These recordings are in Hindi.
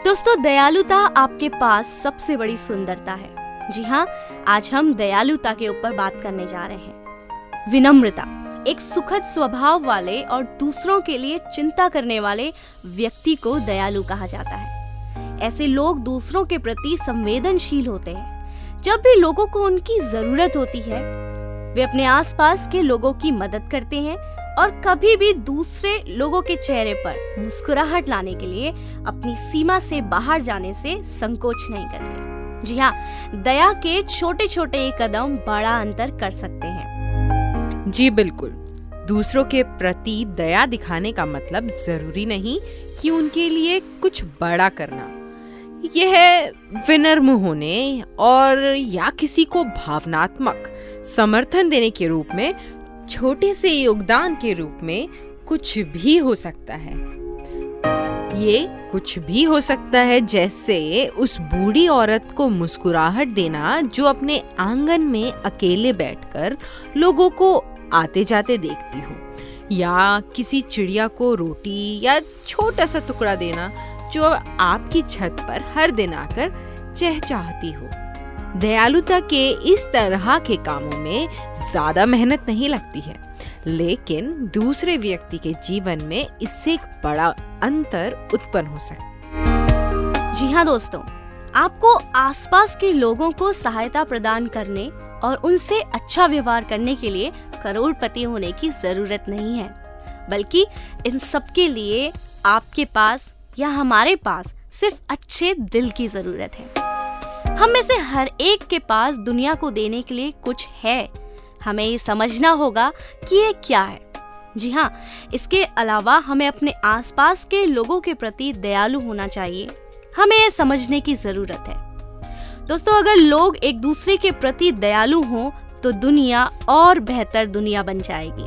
दोस्तों, दयालुता आपके पास सबसे बड़ी सुंदरता है। जी हाँ, आज हम दयालुता के ऊपर बात करने जा रहे हैं। विनम्रता एक सुखद स्वभाव वाले और दूसरों के लिए चिंता करने वाले व्यक्ति को दयालु कहा जाता है। ऐसे लोग दूसरों के प्रति संवेदनशील होते हैं। जब भी लोगों को उनकी जरूरत होती है, वे अपने आसपास के लोगों की मदद करते हैं और कभी भी दूसरे लोगों के चेहरे पर मुस्कुराहट लाने के लिए अपनी सीमा से बाहर जाने से संकोच नहीं करते। जी हाँ, दया के छोटे छोटे कदम बड़ा अंतर कर सकते हैं। जी बिल्कुल, दूसरों के प्रति दया दिखाने का मतलब जरूरी नहीं कि उनके लिए कुछ बड़ा करना। यह विनम्र होने और या किसी को भावनात्मक समर्थन देने के रूप में, छोटे से योगदान के रूप में कुछ भी हो सकता है। ये कुछ भी हो सकता है, जैसे उस बूढ़ी औरत को मुस्कुराहट देना जो अपने आंगन में अकेले बैठकर लोगों को आते जाते देखती हो, या किसी चिड़िया को रोटी या छोटा सा टुकड़ा देना जो आपकी छत पर हर दिन आकर चहचहाती हो। दयालुता के इस तरह के कामों में ज्यादा मेहनत नहीं लगती है, लेकिन दूसरे व्यक्ति के जीवन में इससे एक बड़ा अंतर उत्पन्न हो सकता है। जी हाँ दोस्तों, आपको आसपास के लोगों को सहायता प्रदान करने और उनसे अच्छा व्यवहार करने के लिए करोड़पति होने की जरूरत नहीं है, बल्कि इन सब के लिए आपके पास या हमारे पास सिर्फ अच्छे दिल की जरूरत है। हम में से हर एक के पास दुनिया को देने के लिए कुछ है। हमें ये समझना होगा कि ये क्या है। जी हाँ, इसके अलावा हमें अपने आसपास के लोगों के प्रति दयालु होना चाहिए। हमें ये समझने की जरूरत है। दोस्तों, अगर लोग एक दूसरे के प्रति दयालु हों तो दुनिया और बेहतर दुनिया बन जाएगी।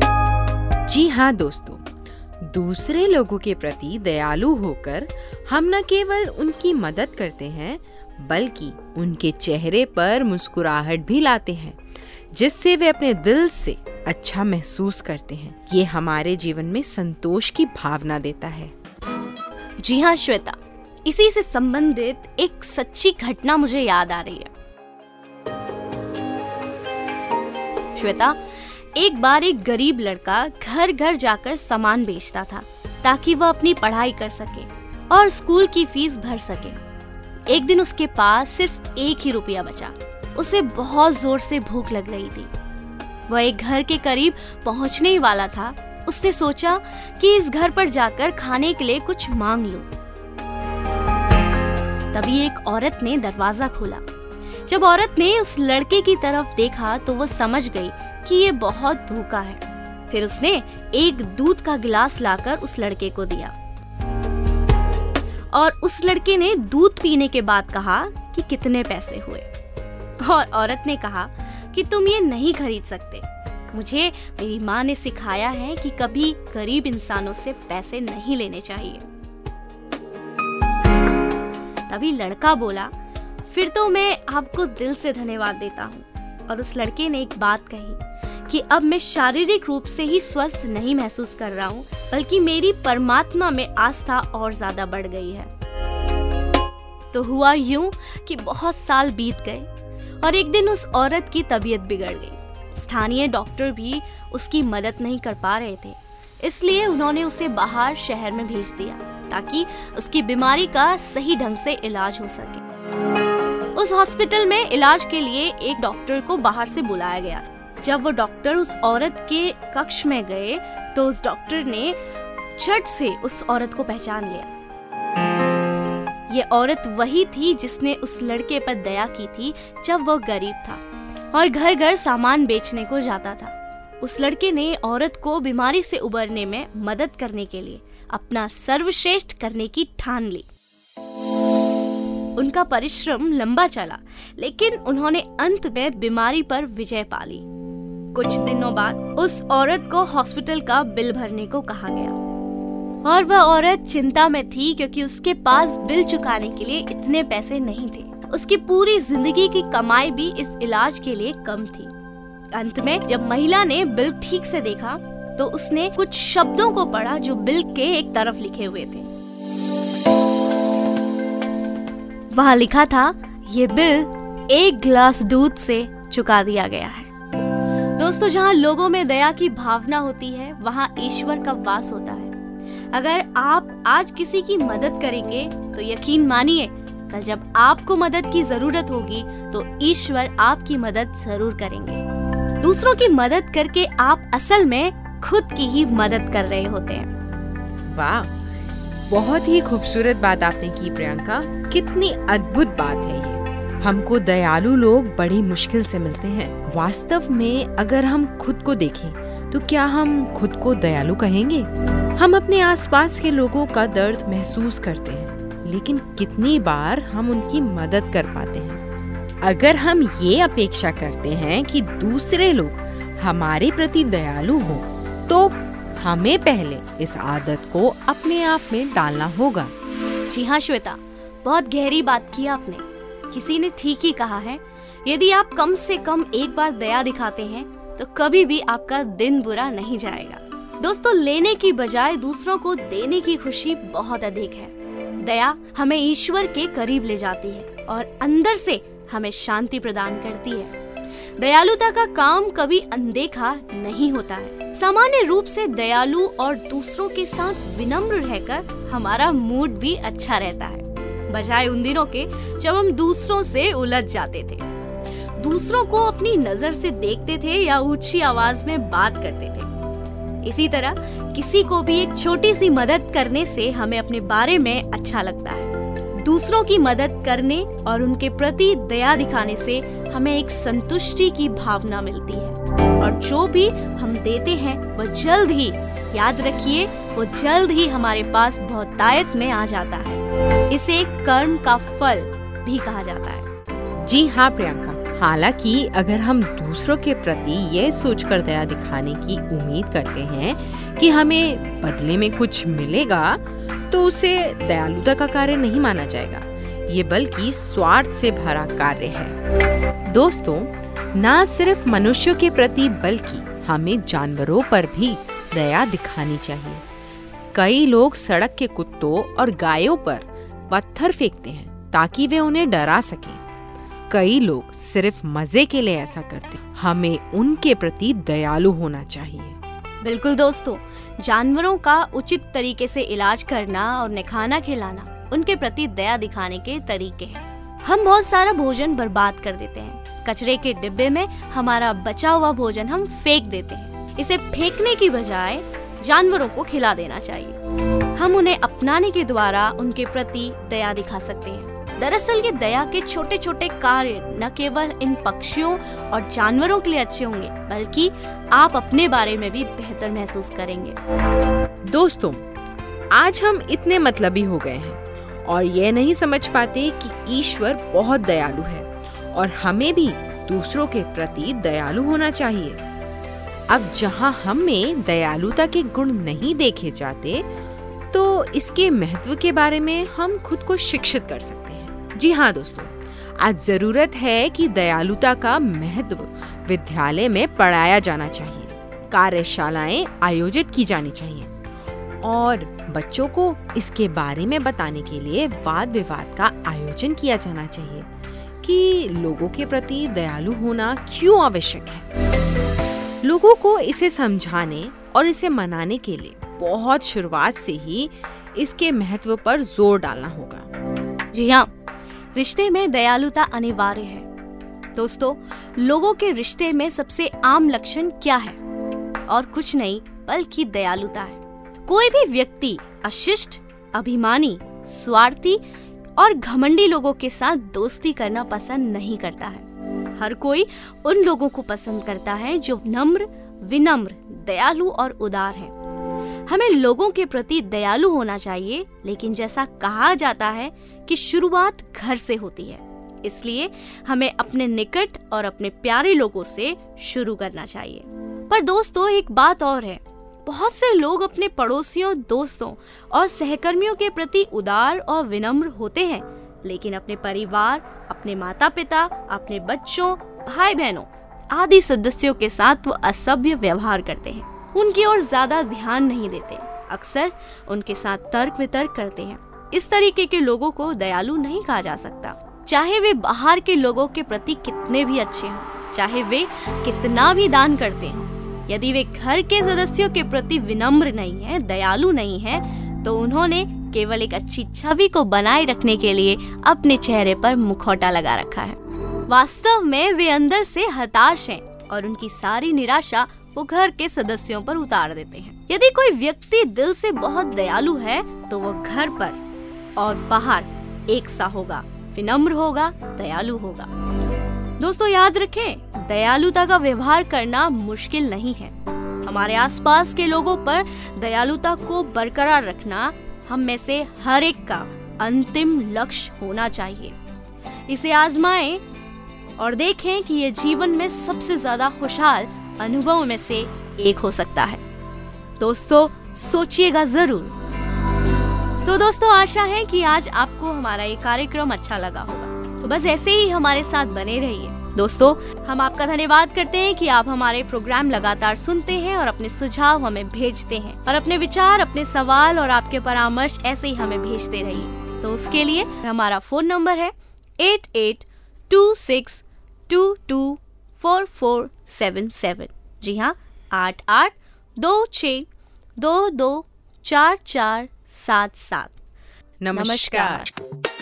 जी हाँ दोस्तों, दूसरे लोगों के प्रति दयालु होकर हम न केवल उनकी मदद करते हैं, बल्कि उनके चेहरे पर मुस्कुराहट भी लाते हैं, जिससे वे अपने दिल से अच्छा महसूस करते हैं। ये हमारे जीवन में संतोष की भावना देता है। जी हाँ श्वेता, इसी से संबंधित एक सच्ची घटना मुझे याद आ रही है। श्वेता, एक बार एक गरीब लड़का घर घर जाकर सामान बेचता था ताकि वह अपनी पढ़ाई कर सके और स्कूल की फीस भर सके। एक दिन उसके पास सिर्फ 1 ही रुपया बचा। उसे बहुत जोर से भूख लग रही थी। वह एक घर के करीब पहुंचने ही वाला था। उसने सोचा कि इस घर पर जाकर खाने के लिए कुछ मांग लूं। तभी एक औरत ने दरवाजा खोला। जब औरत ने उस लड़के की तरफ देखा तो वो समझ गई कि ये बहुत भूखा है। फिर उसने एक दूध का गिलास लाकर उस लड़के को दिया और उस लड़के ने दूध पीने के बाद कहा कि कितने पैसे हुए। और औरत ने कहा कि तुम ये नहीं खरीद सकते। मुझे मेरी माँ ने सिखाया है कि कभी गरीब इंसानों से पैसे नहीं लेने चाहिए। तभी लड़का बोला, फिर तो मैं आपको दिल से धन्यवाद देता हूँ। और उस लड़के ने एक बात कही कि अब मैं शारीरिक रूप से ही स्वस्थ नहीं महसूस कर रहा हूँ, बल्कि मेरी परमात्मा में आस्था और ज्यादा बढ़ गई है। तो हुआ यूं कि बहुत साल बीत गए और एक दिन उस औरत की तबीयत बिगड़ गई। स्थानीय डॉक्टर भी उसकी मदद नहीं कर पा रहे थे, इसलिए उन्होंने उसे बाहर शहर में भेज दिया ताकि उसकी बीमारी का सही ढंग से इलाज हो सके। उस हॉस्पिटल में इलाज के लिए एक डॉक्टर को बाहर से बुलाया गया। जब वो डॉक्टर उस औरत के कक्ष में गए तो उस डॉक्टर ने झट से उस औरत को पहचान लिया। ये औरत वही थी जिसने उस लड़के पर दया की थी जब वो गरीब था और घर घर सामान बेचने को जाता था। उस लड़के ने औरत को बीमारी से उबरने में मदद करने के लिए अपना सर्वश्रेष्ठ करने की ठान ली। उनका परिश्रम लंबा चला, लेकिन उन्होंने अंत में बीमारी पर विजय पा ली। कुछ दिनों बाद उस औरत को हॉस्पिटल का बिल भरने को कहा गया और वह औरत चिंता में थी क्योंकि उसके पास बिल चुकाने के लिए इतने पैसे नहीं थे। उसकी पूरी जिंदगी की कमाई भी इस इलाज के लिए कम थी। अंत में जब महिला ने बिल ठीक से देखा तो उसने कुछ शब्दों को पढ़ा जो बिल के एक तरफ लिखे हुए थे। वहाँ लिखा था, ये बिल 1 गिलास दूध से चुका दिया गया है। दोस्तों, जहाँ लोगों में दया की भावना होती है, वहाँ ईश्वर का वास होता है। अगर आप आज किसी की मदद करेंगे तो यकीन मानिए, कल जब आपको मदद की जरूरत होगी तो ईश्वर आपकी मदद जरूर करेंगे। दूसरों की मदद करके आप असल में खुद की ही मदद कर रहे होते हैं। वाह, बहुत ही खूबसूरत बात आपने की प्रियंका। कितनी अद्भुत बात है ये। हमको दयालु लोग बड़ी मुश्किल से मिलते हैं। वास्तव में अगर हम खुद को देखें तो क्या हम खुद को दयालु कहेंगे? हम अपने आसपास के लोगों का दर्द महसूस करते हैं, लेकिन कितनी बार हम उनकी मदद कर पाते हैं? अगर हम ये अपेक्षा करते हैं कि दूसरे लोग हमारे प्रति दयालु हो, तो हमें पहले इस आदत को अपने आप में डालना होगा। जी हाँ श्वेता, बहुत गहरी बात की आपने। किसी ने ठीक ही कहा है, यदि आप कम से कम एक बार दया दिखाते हैं तो कभी भी आपका दिन बुरा नहीं जाएगा। दोस्तों, लेने की बजाय दूसरों को देने की खुशी बहुत अधिक है। दया हमें ईश्वर के करीब ले जाती है और अंदर से हमें शांति प्रदान करती है। दयालुता का काम कभी अनदेखा नहीं होता है। सामान्य रूप से दयालु और दूसरों के साथ विनम्र रहकर हमारा मूड भी अच्छा रहता है, बजाय उन दिनों के जब हम दूसरों से उलझ जाते थे, दूसरों को अपनी नजर से देखते थे या ऊंची आवाज में बात करते थे। इसी तरह किसी को भी एक छोटी सी मदद करने से हमें अपने बारे में अच्छा लगता है। दूसरों की मदद करने और उनके प्रति दया दिखाने से हमें एक संतुष्टि की भावना मिलती है, और जो भी हम देते हैं वह जल्द ही, याद रखिए, वो जल्द ही हमारे पास बहुतायत में आ जाता है। इसे कर्म का फल भी कहा जाता है। जी हाँ प्रियंका, हालांकि अगर हम दूसरों के प्रति ये सोचकर दया दिखाने की उम्मीद करते हैं कि हमें बदले में कुछ मिलेगा, तो उसे दयालुता का कार्य नहीं माना जाएगा। ये बल्कि स्वार्थ से भरा कार्य है। दोस्तों, ना सिर्फ मनुष्यों के प्रति बल्कि हमें जानवरों पर भी दया दिखानी चाहिए। कई लोग सड़क के कुत्तों और गायों पर पत्थर फेंकते हैं ताकि वे उन्हें डरा सकें। कई लोग सिर्फ मजे के लिए ऐसा करते हैं। हमें उनके प्रति दयालु होना चाहिए। बिल्कुल दोस्तों, जानवरों का उचित तरीके से इलाज करना और उन्हें खाना खिलाना उनके प्रति दया दिखाने के तरीके हैं। हम बहुत सारा भोजन बर्बाद कर देते हैं। कचरे के डिब्बे में हमारा बचा हुआ भोजन हम फेंक देते हैं। इसे फेंकने की बजाय जानवरों को खिला देना चाहिए। हम उन्हें अपनाने के द्वारा उनके प्रति दया दिखा सकते हैं। दरअसल ये दया के छोटे छोटे कार्य न केवल इन पक्षियों और जानवरों के लिए अच्छे होंगे, बल्कि आप अपने बारे में भी बेहतर महसूस करेंगे। दोस्तों, आज हम इतने मतलबी हो गए हैं और ये नहीं समझ पाते कि ईश्वर बहुत दयालु है और हमें भी दूसरों के प्रति दयालु होना चाहिए। अब जहाँ हमें दयालुता के गुण नहीं देखे जाते, तो इसके महत्व के बारे में हम खुद को शिक्षित कर सकते हैं। जी हाँ दोस्तों, आज जरूरत है कि दयालुता का महत्व विद्यालय में पढ़ाया जाना चाहिए, कार्यशालाएं आयोजित की जानी चाहिए और बच्चों को इसके बारे में बताने के लिए वाद विवाद का आयोजन किया जाना चाहिए कि लोगों के प्रति दयालु होना क्यों आवश्यक है। लोगों को इसे समझाने और इसे मनाने के लिए बहुत शुरुआत से ही इसके महत्व पर जोर डालना होगा। जी हाँ, रिश्ते में दयालुता अनिवार्य है। दोस्तों, लोगों के रिश्ते में सबसे आम लक्षण क्या है? और कुछ नहीं बल्कि दयालुता है। कोई भी व्यक्ति अशिष्ट, अभिमानी, स्वार्थी और घमंडी लोगों के साथ दोस्ती करना पसंद नहीं करता है। हर कोई उन लोगों को पसंद करता है जो नम्र, विनम्र, दयालु और उदार हैं। हमें लोगों के प्रति दयालु होना चाहिए, लेकिन जैसा कहा जाता है कि शुरुआत घर से होती है, इसलिए हमें अपने निकट और अपने प्यारे लोगों से शुरू करना चाहिए। पर दोस्तों, एक बात और है, बहुत से लोग अपने पड़ोसियों, दोस्तों और सहकर्मियों के प्रति उदार और विनम्र होते हैं, लेकिन अपने परिवार, अपने माता पिता, अपने बच्चों, भाई बहनों आदि सदस्यों के साथ वो असभ्य व्यवहार करते हैं। उनकी ओर ज्यादा ध्यान नहीं देते, अक्सर उनके साथ तर्क वितर्क करते हैं इस तरीके के लोगों को दयालु नहीं कहा जा सकता। चाहे वे बाहर के लोगों के प्रति कितने भी अच्छे हों, चाहे वे कितना भी दान करते हों, यदि वे घर के सदस्यों के प्रति विनम्र नहीं है, दयालु नहीं है, तो उन्होंने केवल एक अच्छी छवि को बनाए रखने के लिए अपने चेहरे पर मुखौटा लगा रखा है। वास्तव में वे अंदर से हताश हैं और उनकी सारी निराशा वो घर के सदस्यों पर उतार देते हैं। यदि कोई व्यक्ति दिल से बहुत दयालु है तो वो घर पर और बाहर एक सा होगा, विनम्र होगा, दयालु होगा। दोस्तों याद रखें, दयालुता का व्यवहार करना मुश्किल नहीं है। हमारे आसपास के लोगों पर दयालुता को बरकरार रखना हम में से हर एक का अंतिम लक्ष्य होना चाहिए। इसे आजमाएं और देखें कि ये जीवन में सबसे ज्यादा खुशहाल अनुभवों में से एक हो सकता है। दोस्तों सोचिएगा जरूर। तो दोस्तों आशा है कि आज आपको हमारा ये कार्यक्रम अच्छा लगा होगा। तो बस ऐसे ही हमारे साथ बने रहिए। दोस्तों हम आपका धन्यवाद करते हैं कि आप हमारे प्रोग्राम लगातार सुनते हैं और अपने सुझाव हमें भेजते हैं और अपने विचार, अपने सवाल और आपके परामर्श ऐसे ही हमें भेजते रहिए। तो उसके लिए हमारा फोन नंबर है 8826224477। जी हाँ, 8826224477। नमस्कार।